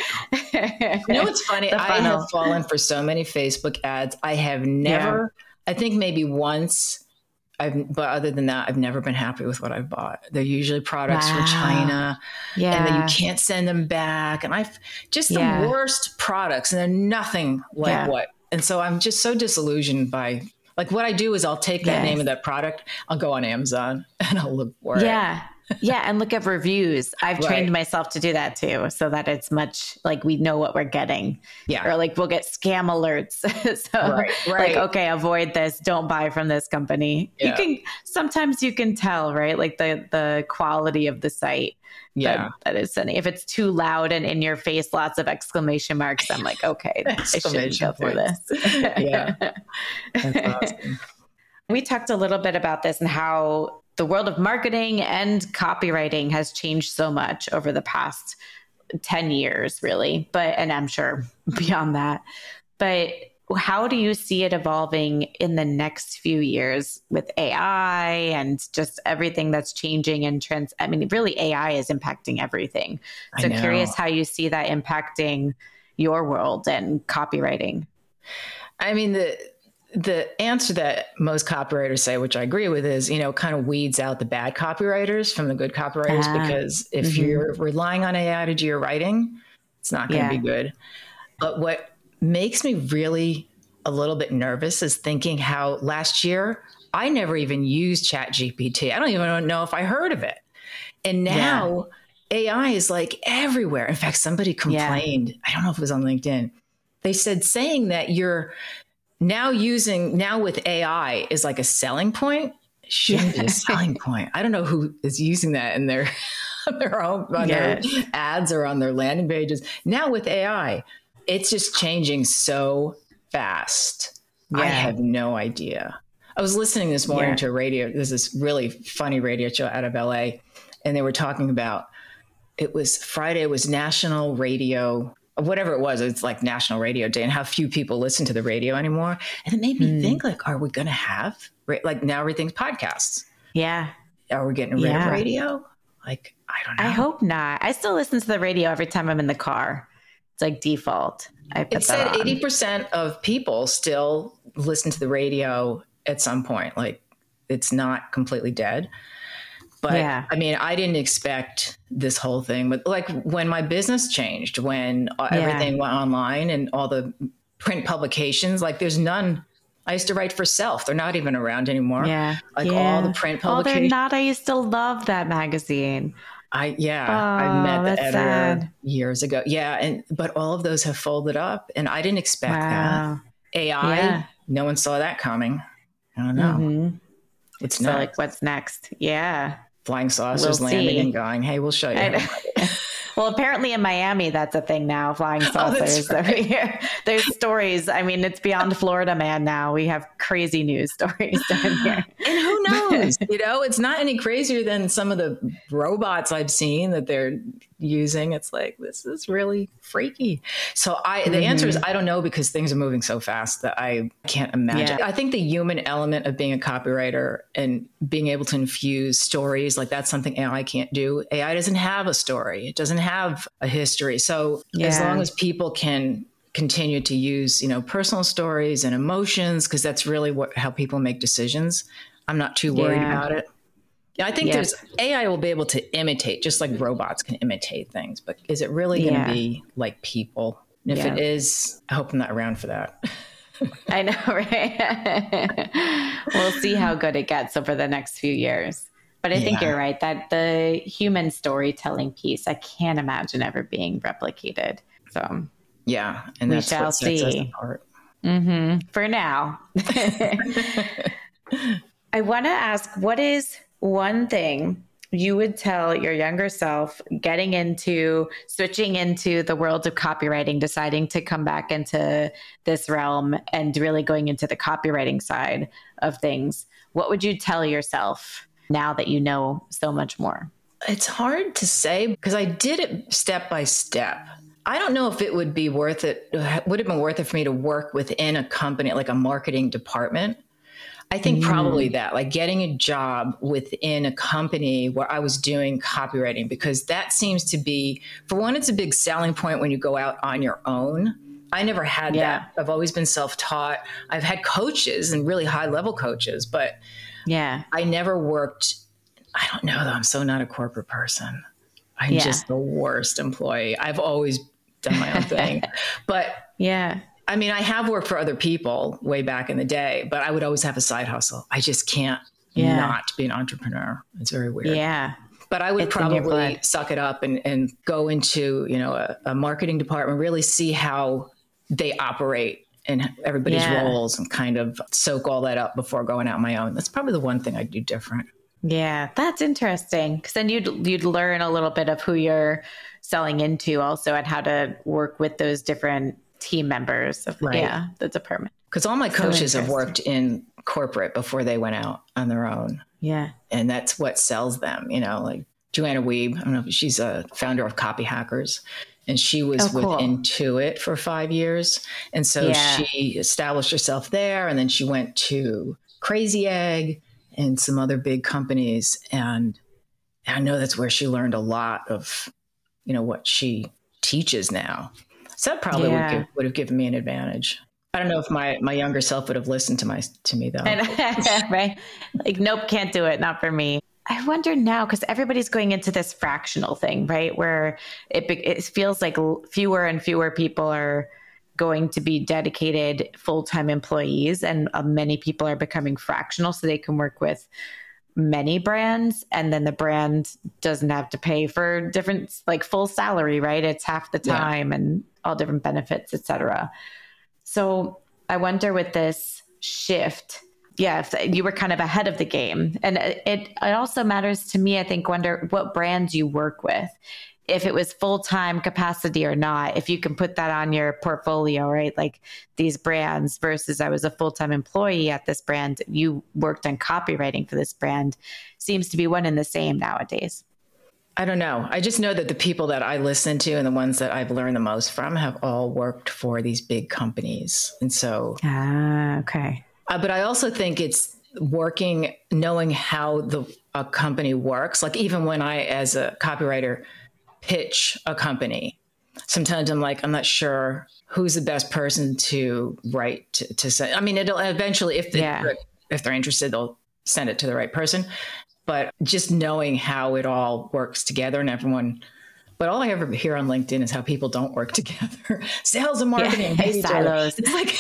you know what's funny? I have fallen for so many Facebook ads. I have never, yeah. I think maybe once, I've, but other than that, I've never been happy with what I've bought. They're usually products wow. from China yeah. and then you can't send them back. And I've just the yeah. worst products and they're nothing like yeah. what. And so I'm just so disillusioned by like what I do is I'll take that yes. name of that product. I'll go on Amazon and I'll look for yeah. it. Yeah. Yeah. And look at reviews. I've right. trained myself to do that too. So that it's much like we know what we're getting. Yeah. Or like we'll get scam alerts. so right. Right. like, okay, avoid this. Don't buy from this company. Yeah. You can, sometimes you can tell, right? Like the, the quality of the site. Yeah. That, that is sending. If it's too loud and in your face, lots of exclamation marks, I'm like, okay, I shouldn't go through this. yeah. That's awesome. We talked a little bit about this and how the world of marketing and copywriting has changed so much over the past ten years, really. But, and I'm sure beyond that, but how do you see it evolving in the next few years with A I and just everything that's changing and trends? I mean, really A I is impacting everything. So curious how you see that impacting your world and copywriting. I mean, the, The answer that most copywriters say, which I agree with, is, you know, kind of weeds out the bad copywriters from the good copywriters, ah, because if mm-hmm. you're relying on A I to do your writing, it's not going to yeah. be good. But what makes me really a little bit nervous is thinking how last year I never even used Chat G P T. I don't even know if I heard of it. And now yeah. A I is like everywhere. In fact, somebody complained, yeah. I don't know if it was on LinkedIn. They said saying that you're now using, now with A I is like a selling point. It shouldn't yeah. be a selling point. I don't know who is using that in their, on their own, on yes. their ads or on their landing pages. Now with A I, it's just changing so fast. Yeah. I have no idea. I was listening this morning yeah. to a radio. There's this really funny radio show out of L A, and they were talking about, it was Friday, it was National Radio, whatever it was. It's like National Radio Day, and how few people listen to the radio anymore. And it made me mm. think, like, are we going to have, like, now everything's podcasts? Yeah. Are we getting rid yeah. of radio? Like, I don't know. I hope not. I still listen to the radio every time I'm in the car. It's like default. I put it said eighty percent of people still listen to the radio at some point. Like, it's not completely dead. But yeah. I mean, I didn't expect this whole thing. But like when my business changed, when yeah. everything went online and all the print publications, like there's none. I used to write for Self. They're not even around anymore. Yeah. Like yeah. all the print publications. Oh, they're not. I used to love that magazine. I, yeah, oh, I met the editor sad. years ago. Yeah. And, but all of those have folded up, and I didn't expect wow. that. A I, yeah. no one saw that coming. I don't know. Mm-hmm. It's so not like, what's next? Yeah. Flying saucers we'll landing see. and going, hey, we'll show you. well, Well, apparently in Miami, that's a thing now, flying saucers. Oh, right. Every year. There's stories. I mean, it's beyond Florida man now. We have crazy news stories down here. And who knows? You know, it's not any crazier than some of the robots I've seen that they're using. It's like, this is really freaky. So I, the mm-hmm. answer is, I don't know, because things are moving so fast that I can't imagine. Yeah. I think the human element of being a copywriter and being able to infuse stories, like that's something A I can't do. A I doesn't have a story. It doesn't have a history. So yeah. as long as people can continue to use, you know, personal stories and emotions, because that's really what, how people make decisions, I'm not too worried yeah. about it. Yeah, I think yeah. there's A I will be able to imitate, just like robots can imitate things, but is it really going to yeah. be like people? And if yeah. it is, I hope I'm not around for that. I know, right? We'll see how good it gets over the next few years. But I yeah. think you're right that the human storytelling piece, I can't imagine ever being replicated. So yeah, and we that's shall what sets us see. apart. Mm-hmm. For now. I want to ask, what is one thing you would tell your younger self getting into, switching into the world of copywriting, deciding to come back into this realm and really going into the copywriting side of things? What would you tell yourself now that you know so much more? It's hard to say because I did it step by step. I don't know if it would be worth it. Would have been worth it for me to work within a company, like a marketing department. I think mm. probably that, like getting a job within a company where I was doing copywriting, because that seems to be, for one, it's a big selling point when you go out on your own. I never had yeah. that. I've always been self-taught. I've had coaches and really high level coaches, but yeah, I never worked. I don't know though. I'm so not a corporate person. I'm yeah. just the worst employee. I've always done my own thing, but yeah. I mean, I have worked for other people way back in the day, but I would always have a side hustle. I just can't yeah. not be an entrepreneur. It's very weird. Yeah. But I would it's probably suck it up and, and go into, you know, a, a marketing department, really see how they operate and everybody's yeah. roles and kind of soak all that up before going out on my own. That's probably the one thing I'd do different. Yeah, that's interesting. Because then you'd, you'd learn a little bit of who you're selling into also and how to work with those different team members of right. yeah, the department. Because all my coaches so have worked in corporate before they went out on their own. Yeah. And that's what sells them, you know, like Joanna Wiebe, I don't know if she's a founder of Copy Hackers, and she was oh, cool. with Intuit for five years. And so yeah. she established herself there, and then she went to Crazy Egg and some other big companies. And I know that's where she learned a lot of, you know, what she teaches now. So that probably yeah. would, give, would have given me an advantage. I don't know if my, my younger self would have listened to my to me though. Right? Like, nope, can't do it. Not for me. I wonder now, because everybody's going into this fractional thing, right? Where it it feels like fewer and fewer people are going to be dedicated full-time employees, and uh, many people are becoming fractional so they can work with many brands, and then the brand doesn't have to pay for different, like full salary, right? It's half the time yeah. and all different benefits, et cetera. So I wonder with this shift, yeah, if you were kind of ahead of the game. And it, it also matters to me, I think, wonder what brands you work with. If it was full-time capacity or not, if you can put that on your portfolio, right? Like these brands versus I was a full-time employee at this brand, you worked on copywriting for this brand, seems to be one and the same nowadays. I don't know. I just know that the people that I listen to and the ones that I've learned the most from have all worked for these big companies. And so, ah, okay. Uh, but I also think it's working, knowing how the a company works. Like even when I, as a copywriter, pitch a company, sometimes I'm like, I'm not sure who's the best person to write to, to send. I mean, it'll eventually, if, they, yeah. if they're interested, they'll send it to the right person. But just knowing how it all works together and everyone, but all I ever hear on LinkedIn is how people don't work together. Sales and marketing, yeah, hate silos. It's like,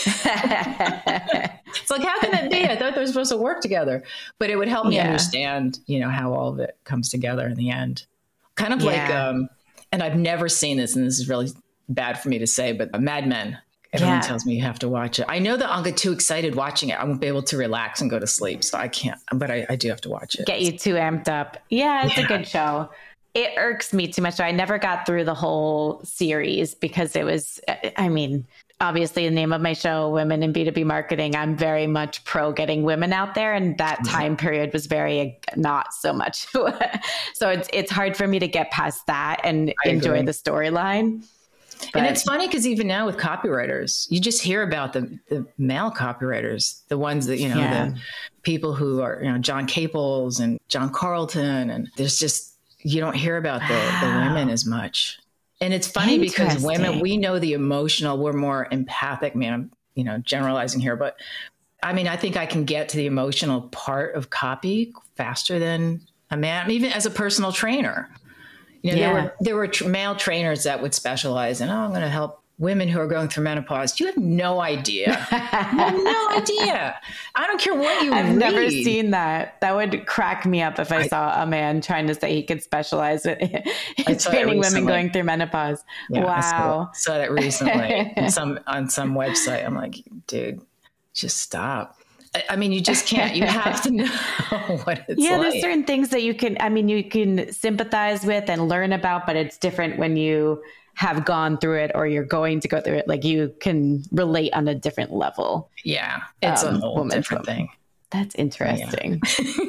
it's like, how can that be? I thought they were supposed to work together, but it would help me yeah. understand, you know, how all of it comes together in the end. Kind of yeah. like, um, and I've never seen this, and this is really bad for me to say, but Mad Men. Everyone yeah. tells me you have to watch it. I know that I'll get too excited watching it. I won't be able to relax and go to sleep. So I can't, but I, I do have to watch it. Get you too amped up. Yeah, it's yeah. a good show. it irks me too much. So I never got through the whole series because it was, I mean, obviously the name of my show, Women in B two B Marketing, I'm very much pro getting women out there. And that time period was very not so much. So it's it's hard for me to get past that and I enjoy agree. the storyline. And it's funny because even now with copywriters, you just hear about the, the male copywriters, the ones that, you know, Yeah. the people who are, you know, John Caples and John Carlton. And there's just, you don't hear about the, the women as much. And it's funny because women, Interesting. we know the emotional, we're more empathic. Man, I'm, you know, generalizing here, but I mean, I think I can get to the emotional part of copy faster than a man, even as a personal trainer. You know, Yeah. there were there were tr- male trainers that would specialize in, oh, I'm going to help women who are going through menopause. You have no idea. You have no idea. I don't care what you I've read. never seen that. That would crack me up if I, I- saw a man trying to say he could specialize in, in saw that training women recently. going through menopause. Yeah, I Wow. saw, saw that recently on some on some website. I'm like, dude, just stop. I, I mean, you just can't. You have to know what it's Yeah, like. there's certain things that you can, I mean, you can sympathize with and learn about, but it's different when you have gone through it or you're going to go through it. Like you can relate on a different level. Yeah, it's Um, a whole woman different from- thing. That's interesting.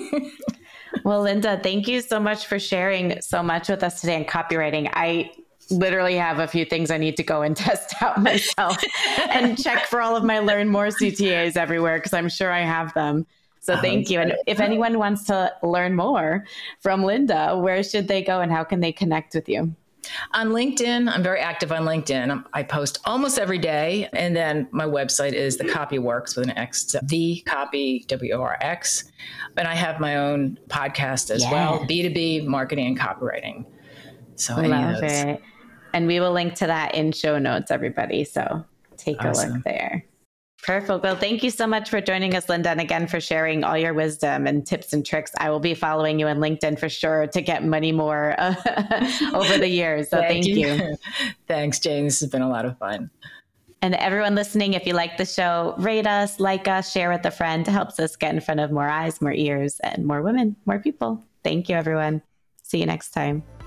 Well, Linda, thank you so much for sharing so much with us today on copywriting. I literally have a few things I need to go and test out myself and check for all of my Learn More C T As everywhere because I'm sure I have them. So thank you. And if anyone wants to learn more from Linda, where should they go and how can they connect with you? On LinkedIn, I'm very active on LinkedIn. I'm, I post almost every day. And then my website is The Copy Works with an X, so The Copy, W O R X. And I have my own podcast as Yeah. well, B two B Marketing and Copywriting. So any of Love those. it. And we will link to that in show notes, everybody. So take a Awesome. look there. Perfect. Well, thank you so much for joining us, Linda. And again, for sharing all your wisdom and tips and tricks. I will be following you on LinkedIn for sure to get money more uh, over the years. So thank, you. you. Thanks, Jane. This has been a lot of fun. And everyone listening, if you like the show, rate us, like us, share with a friend. It helps us get in front of more eyes, more ears, and more women, more people. Thank you, everyone. See you next time.